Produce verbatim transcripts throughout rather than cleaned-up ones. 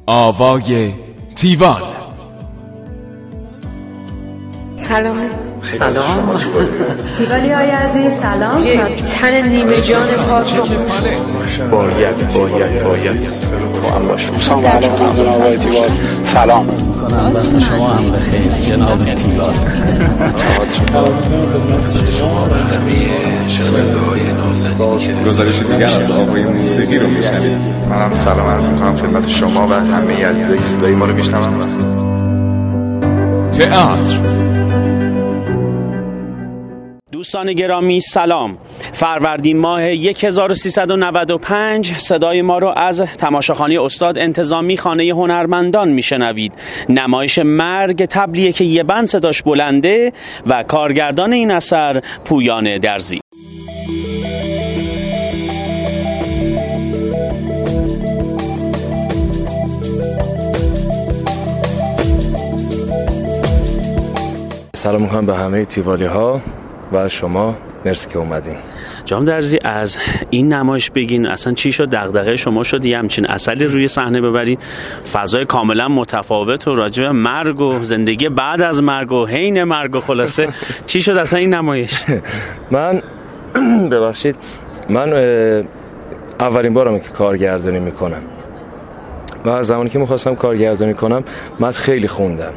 آوای تیوان. سلام. سلام تیوالی های عزیز سلام. یک تن نیمه جان پاک رو باید باید باید با هم باشم. سلام علیکم جناب آقای تیوال. سلام میکنم وقت شما هم بخیر جناب تیوال. خدمت شما و همه شنونده های نازنین گزارش دیگر از آوای موسیقی رو میشنوید. منم سلام عرض میکنم خدمت شما و همه عزیزای صدای ما رو میشنون. تئاتر. دوستان گرامی سلام. فروردین ماه هزار و سیصد و نود و پنج صدای ما رو از تماشاخانه استاد انتظامی خانه هنرمندان میشنوید. نمایش مرگ طبلیه که یه بند صداش بلنده و کارگردان این اثر پویان درزی. سلام میکنم به همه تیوالی ها و شما، مرسی که اومدین. جناب درزی، از این نمایش بگین اصلا چی شد دغدغه شما شد یه همچین اثری روی صحنه ببرین؟ فضای کاملا متفاوت و راجع به مرگ و زندگی بعد از مرگ و حین مرگ و خلاصه چی شد اصلا این نمایش؟ من ببخشید من اولین بارمه که کارگردانی میکنم و از زمانی که میخواستم کارگردانی کنم من خیلی خوندم.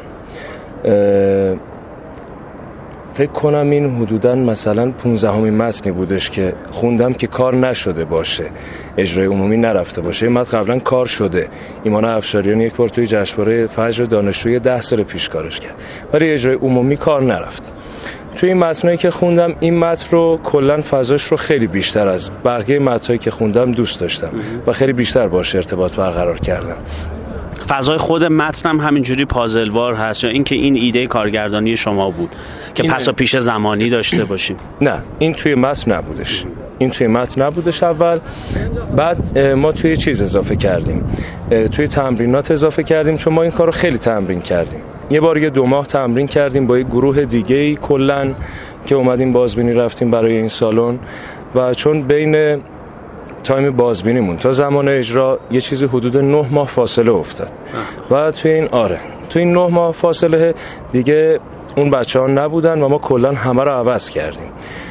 فکر کنم این حدوداً مثلا پونزدهمین متنی بودش که خوندم که کار نشده باشه، اجرای عمومی نرفته باشه. این متن قبلا کار شده، ایمان افشاریان یک بار توی جشنواره فجر دانشجوی ده سال پیش کارش کرد، ولی اجرای عمومی کار نرفت. توی این متنایی که خوندم این متن رو کلاً فضاش رو خیلی بیشتر از بقیه متنایی که خوندم دوست داشتم و خیلی بیشتر باهاش ارتباط برقرار کردم. فضای خود متن هم همینجوری پازلوار هست یا اینکه این ایده کارگردانی شما بود که پس و پیش زمانی داشته باشیم؟ نه، این توی متن نبودش. این توی متن نبودش اول. بعد ما توی چیز اضافه کردیم، توی تمرینات اضافه کردیم، چون ما این کارو خیلی تمرین کردیم. یه بار یه دو ماه تمرین کردیم با یه گروه دیگه‌ای کلاً که اومدیم بازبینی رفتیم برای این سالن و چون بین تایم بازبینیمون تا زمان اجرا یه چیزی حدود نه ماه فاصله افتاد و توی این آره توی این نه ماه فاصله دیگه اون بچه ها نبودن و ما کلن همه رو عوض کردیم.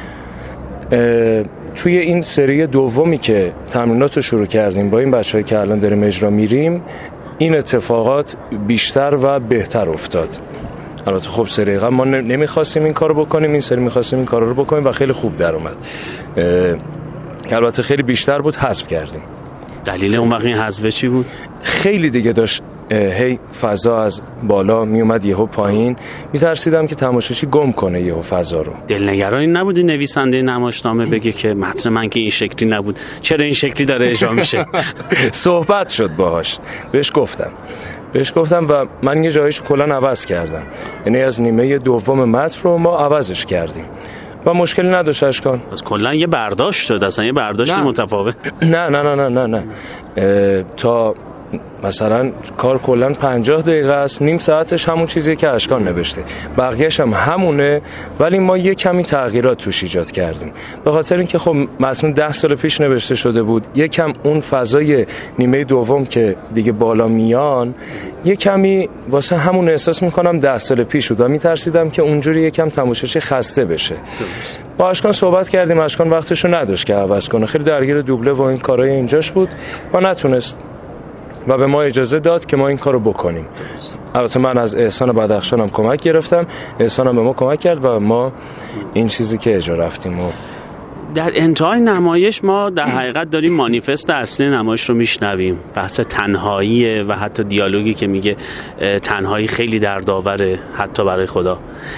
توی این سری دومی که تمرینات رو شروع کردیم با این بچه هایی که الان داریم اجرا میریم این اتفاقات بیشتر و بهتر افتاد. البته خب سری قبل ما نمیخواستیم این کارو بکنیم، این سری میخواستیم این کارو رو بکنیم و خیلی خوب در اومد. البته خیلی بیشتر بود، حذف کردیم. دلیل اون وقت این حذف چی بود؟ خیلی دیگه داشت هی فضا از بالا می اومد یهو پایین، میترسیدم که تماشاچی گم کنه یهو فضا رو. دلنگرانی نبودی نویسنده نمایشنامه بگه که متن من که این شکلی نبود، چرا این شکلی داره اجرا میشه؟ صحبت شد باهاش، بهش گفتم بهش گفتم و من یه جایش کلا عوض کردم، یعنی از نیمه دوم متن رو ما عوضش کردیم و مشکلی نداشت اشکان. از کلا یه برداشت شد، اصلا یه برداشت متفاوت. نه نه نه نه نه نه تا مثلا کار کلا پنجاه دقیقه است، نیم ساعتش همون چیزی که اشکان نوشته، بقیه‌اش هم همونه، ولی ما یه کمی تغییرات توش ایجاد کردیم به خاطر اینکه خب متن ده سال پیش نوشته شده بود. یه کم اون فضای نیمه دوم که دیگه بالا میان یه کمی واسه همون احساس میکنم ده سال پیش بود و میترسیدم که اونجوری یه کم تماشاچی خسته بشه. با اشکان صحبت کردیم، اشکان وقتشو نداشت که عوض کنه، خیلی درگیر دوبله و این کارهای اینجاش بود و نتونست و به ما اجازه داد که ما این کارو بکنیم. البته من از احسان بدخشانم کمک گرفتم، احسانم به ما کمک کرد و ما این چیزی که اجرا رفتیم. و در انتهای نمایش ما در حقیقت داریم مانیفست اصلی نمایش رو میشنویم، بحث تنهایی و حتی دیالوگی که میگه تنهایی خیلی دردآوره حتی برای خدا.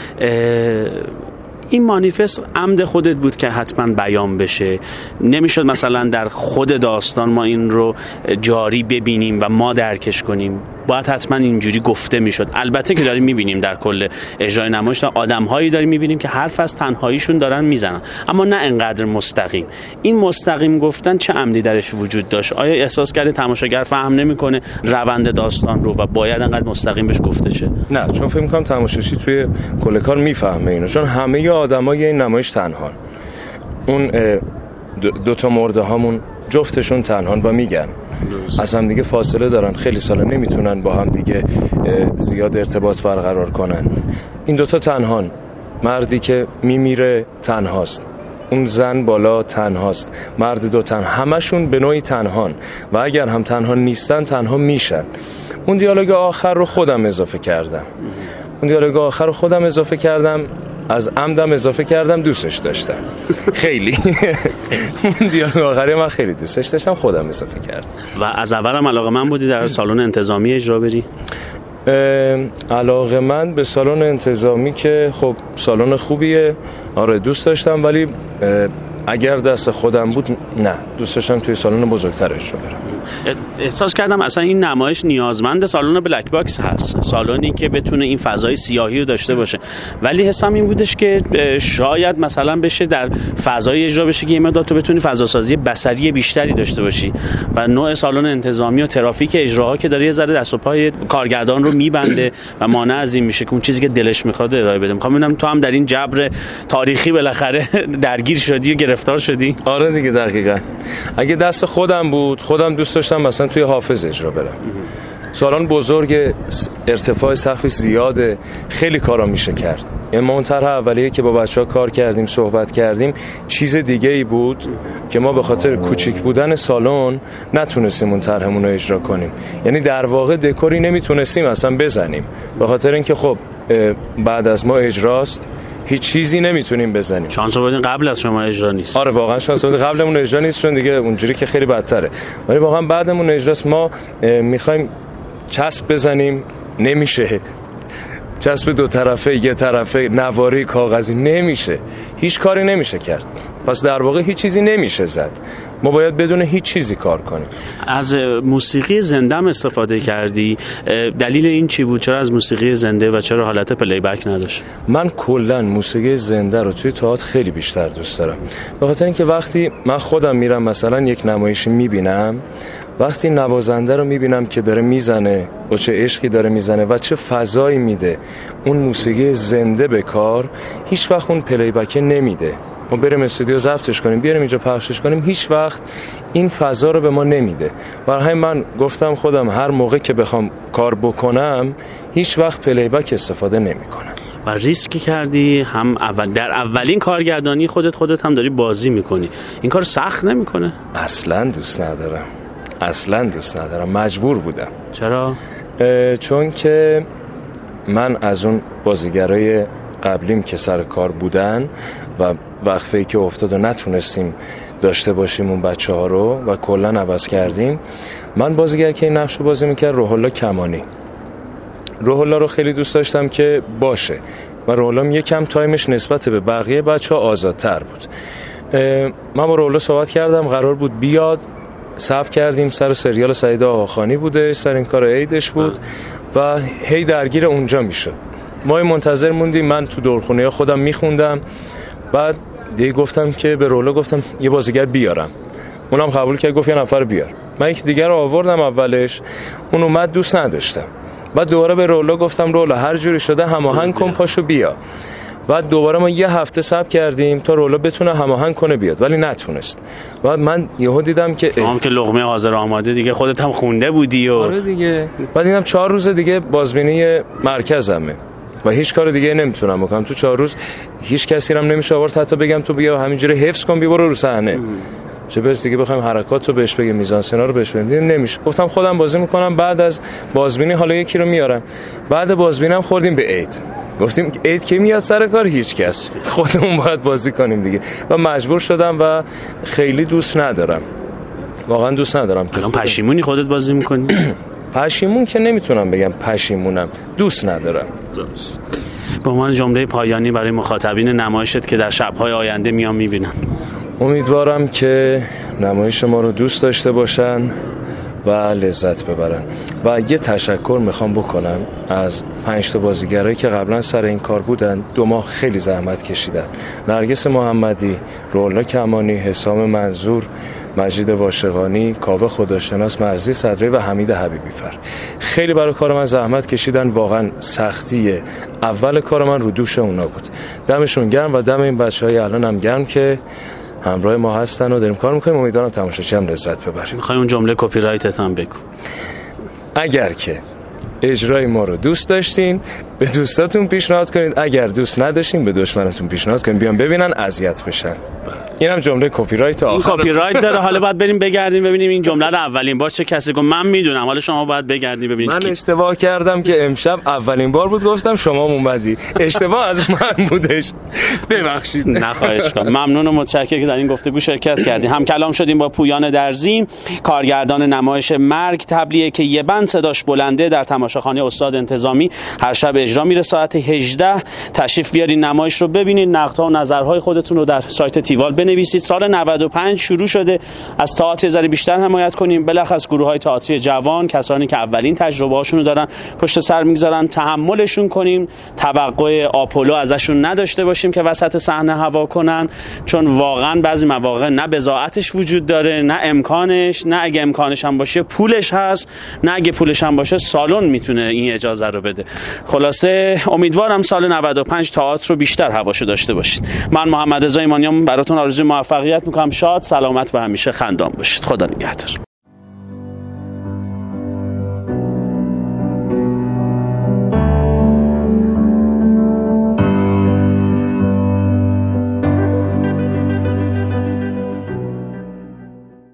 این مانیفست عمد خودت بود که حتما بیان بشه؟ نمیشد مثلا در خود داستان ما این رو جاری ببینیم و ما درکش کنیم؟ باید حتما اینجوری گفته میشد. البته که داریم میبینیم در کل اجرای نمایش آدم‌هایی داریم میبینیم که حرف از تنهاییشون دارن میزنن، اما نه انقدر مستقیم. این مستقیم گفتن چه عمدی درش وجود داشت؟ آیا احساس کردی تماشاگر فهم نمیکنه روند داستان رو و باید انقدر مستقیم بهش گفته شه؟ نه، چون فکر میکنم تماشاچی توی کل کار میفهمه اینو، چون همه آدمای این نمایش تنهان. اون دو, دو تا مرده هامون جفتشون تنهان و میگن از هم دیگه فاصله دارن، خیلی ساله نمیتونن با هم دیگه زیاد ارتباط برقرار کنن. این دوتا تنهان، مردی که میمیره تنهاست، اون زن بالا تنهاست، مرد دو تن، همشون به نوعی تنهان و اگر هم تنها نیستن تنها میشن. اون دیالوگ آخر رو خودم اضافه کردم اون دیالوگ آخر رو خودم اضافه کردم از عمدم اضافه کردم، دوستش داشتم خیلی. اون دیالوگ آخری من خیلی دوستش داشتم، خودم اضافه کردم. و از اولم علاقه من بودی در سالن انتظامی اجرا بری؟ علاقه من به سالن انتظامی که خب سالن خوبیه، آره دوست داشتم، ولی اگر دست خودم بود نه، دوست داشتم توی سالن بزرگتر اجرا برم. احساس کردم اصلا این نمایش نیازمند سالن بلک باکس هست، سالنی که بتونه این فضای سیاهی رو داشته باشه، ولی حسم این بودش که شاید مثلا بشه در فضای اجرا بشه که یه مقدار تو بتونی فضا سازی بصری بیشتری داشته باشی و نوع سالن انتظامی و ترافیک اجراها که داره یه ذره دست و پای کارگردان رو میبنده و مانع از این میشه که اون چیزی که دلش میخواد ارائه بده. میخوام ببینم تو هم در این جبر تاریخی بالاخره درگیر شدی و گرفتار شدی؟ آره دیگه، دقیقاً. اگه دست خودم بود، خودم دوست داشتم مثلا توی حافظ اجرا برم. سالن بزرگ، ارتفاع سقفش زیاده، خیلی کارا میشه کرد. این ما اون طرح اولیه که با بچه‌ها کار کردیم، صحبت کردیم، چیز دیگه ای بود که ما به خاطر کوچیک بودن سالن نتونستیم اون طرحمون رو اجرا کنیم. یعنی در واقع دکوری نمیتونستیم اصلا بزنیم به خاطر اینکه خب بعد از ما اجراست، هیچ چیزی نمیتونیم بزنیم. شانس آوردین قبل از شما اجرا نیست. آره واقعا شانس آوردین قبلمون اجرا نیست، چون دیگه اونجوری که خیلی بدتره. ولی واقعا بعدمون اجراست. ما میخوایم چسب بزنیم، نمیشه. چسب دو طرفه، یه طرفه، نواری کاغذی، نمیشه. هیچ کاری نمیشه کرد. پس در واقع هیچ چیزی نمیشه زد. ما باید بدون هیچ چیزی کار کنیم. از موسیقی زنده هم استفاده کردی. دلیل این چی بود؟ چرا از موسیقی زنده و چرا حالت پلی بک نداشت؟ من کلا موسیقی زنده رو توی تئاتر خیلی بیشتر دوست دارم. به خاطر اینکه وقتی من خودم میرم مثلا یک نمایشی میبینم، وقتی نوازنده رو میبینم که داره میزنه و چه عشقی داره میزنه و چه فضایی میده اون موسیقی زنده به کار، هیچ وقت اون پلی بک نمیده. ما بریم استودیو ضبطش کنیم، بیاریم اینجا پخشش کنیم، هیچ وقت این فضا رو به ما نمیده. برای همین من گفتم خودم هر موقع که بخوام کار بکنم هیچ وقت پلی بک استفاده نمیکنم. و ریسکی کردی، هم اول در اولین کارگردانی خودت خودت هم داری بازی میکنی، این کار سخت نمیکنه؟ اصلا دوست ندارم، اصلا دوست ندارم، مجبور بودم. چرا؟ چون که من از اون بازیگرای قبلیم که سر کار بودن و وقفه‌ای که افتاد و نتونستیم داشته باشیم اون بچه ها رو و کلن عوض کردیم، من بازیگر که این نقش رو بازی میکرد روح الله کمانی، روح الله رو خیلی دوست داشتم که باشه و روح الله یکم تایمش نسبت به بقیه بچه ها آزادتر بود. من با روح الله صحبت کردم، قرار بود بیاد، ثبت کردیم، سر سریال سعید آقاخانی بوده، سر این کار عیدش بود و هی درگیر اونجا میشد. ما منتظر موندیم، من تو دورخونه خودم میخوندم، بعد دیگه گفتم که به رولا گفتم یه بازیگر بیارم، اونم قبول کرد، گفت یه نفر بیار. من یک دیگر رو آوردم اولش، اون اومد، دوست نداشتم. بعد دوباره به رولا گفتم رولا هر جوری شده هماهنگ کن، پاشو بیا. بعد دوباره ما یه هفته صبر کردیم تا رولا بتونه هماهنگ کنه بیاد، ولی نتونست. بعد من یهو دیدم که شما که لقمه حاضر آماده دیگه خودت هم خونده بودی و آره دیگه. بعد دیدم چهار روز دیگه بازبینی مرکزمه و هیچ کار دیگه نمیتونم بکنم. تو چهار روز هیچ کسی هم نمیشه آورد حتی بگم تو بیا همینجوری حفظ کن بیا برو رو صحنه، چه بس دیگه بخوایم حرکات رو بهش بگیم، میزان سنا رو بهش بگیم، نمیشه. گفتم خودم بازی میکنم، بعد از بازبینی حالا یکی رو میارم. بعد بازبینی هم خوردیم به عید، گفتیم عید که میاد سر کار هیچ کس، خودمون باید بازی کنیم دیگه و مجبور شدم و خیلی دوست ندارم، واقعا دوست ندارم. الان پشیمونی خودت بازی میکنی؟ پشیمون که نمیتونم بگم پشیمونم، دوست ندارم. درست. به عنوان جمله پایانی برای مخاطبین نمایشت که در شب‌های آینده میان میبینن، امیدوارم که نمایش ما رو دوست داشته باشن و لذت ببرن. و یه تشکر میخوام بکنم از پنج تا بازیگرایی که قبلا سر این کار بودن، دو ماه خیلی زحمت کشیدن: نرگس محمدی، روح الله کمانی، حسام منظور، مجید واشقانی، کاوه خداشناس، مرزی صدری و حمید حبیبی فر. خیلی برای کار من زحمت کشیدن، واقعا سختیه اول کار من رو دوش اونا بود. دمشون گرم و دم این بچهای الان هم گرم که همراه ما هستن و داریم کار میکنیم. امیدوارم تماشاچی هم لذت ببریم. میخوای اون جمله کپی رایتت هم بگو. اگر که اجرای ما رو دوست داشتین به دوستاتون پیشنهاد کنید، اگر دوست نداشتین به دشمنتون پیشنهاد کنید بیان ببینن اذیت بشن. اینم جمله کپی رایت آخر. این کپی رایت داره. حالا باید بریم بگردیم ببینیم این جمله رو اولین بار چه کسی گفت. من میدونم، حالا شما باید بگردیم ببینید. من کی... اشتباه کردم که امشب اولین بار بود گفتم، شما اومدی. اشتباه از من بودش، ببخشید. نه خواهش کنم. ممنون و متشکرم که در این گفتگو شرکت کردیم. هم کلام شدیم با پویان درزی، کارگردان نمایش مرگ تبلیغ که یه بند صداش بلنده در تماشاخانه استاد انتظامی هر شب اجرا میره ساعت هجده. تشریف بیارین نمایش رو ببینید. نقدها و نظرهای خودتون رو در سایت تیوال بنویسید. سال نود و پنج شروع شده. از تئاتر ذره بیشتر حمایت کنیم. بالاخص گروه‌های تئاتری جوان، کسانی که اولین تجربه‌هاشون رو دارن پشت سر میگذارن، تحملشون کنیم. توقع آپولو ازشون نداشته باشیم که وسط صحنه هوا کنن، چون واقعا بعضی مواقع نه بضاعتش وجود داره، نه امکانش، نه اگه امکانش هم باشه پولش هست، نه اگه پولش هم باشه سالن میتونه این اجازه رو بده. خلاصه امیدوارم سال نود و پنج تئاتر رو بیشتر هواشو داشته باشید. من محمد رضا ایمانیان براتون آرزوی موفقیت میکنم. شاد، سلامت و همیشه خندان باشید. خدا نگهدار.